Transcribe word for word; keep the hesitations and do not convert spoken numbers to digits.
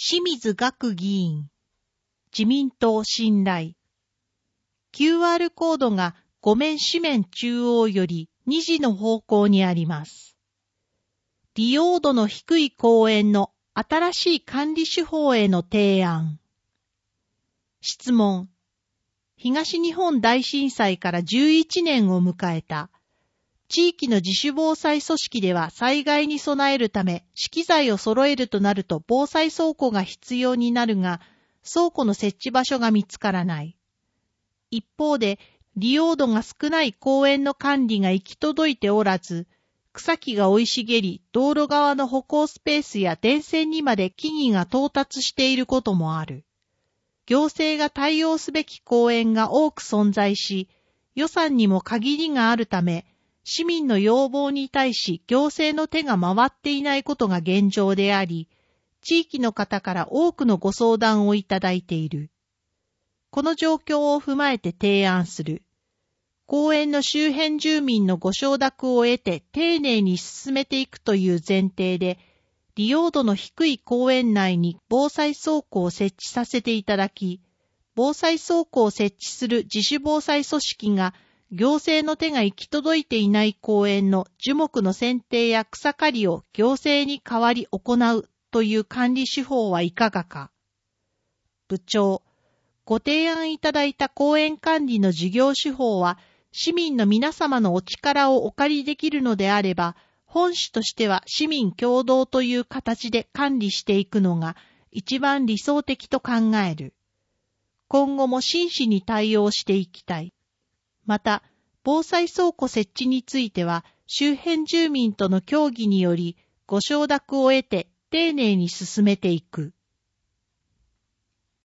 清水岳議員、自民党信頼。キューアール コードが画面紙面中央よりにじの方向にあります。利用度の低い公園の新しい管理手法への提案。質問。東日本大震災からじゅういちねんを迎えた。地域の自主防災組織では災害に備えるため資機材を揃えるとなると防災倉庫が必要になるが、倉庫の設置場所が見つからない。一方で、利用度が少ない公園の管理が行き届いておらず、草木が生い茂り、道路側の歩行スペースや電線にまで木々が到達していることもある。行政が対応すべき公園が多く存在し、予算にも限りがあるため、市民の要望に対し行政の手が回っていないことが現状であり、地域の方から多くのご相談をいただいている。この状況を踏まえて提案する。公園の周辺住民のご承諾を得て丁寧に進めていくという前提で、利用度の低い公園内に防災倉庫を設置させていただき、防災倉庫を設置する自主防災組織が行政の手が行き届いていない公園の樹木の剪定や草刈りを行政に代わり行うという管理手法はいかがか。部長、ご提案いただいた公園管理の事業手法は、市民の皆様のお力をお借りできるのであれば、本旨としては市民共同という形で管理していくのが一番理想的と考える。今後も真摯に対応していきたい。また、防災倉庫設置については、周辺住民との協議により、ご承諾を得て丁寧に進めていく。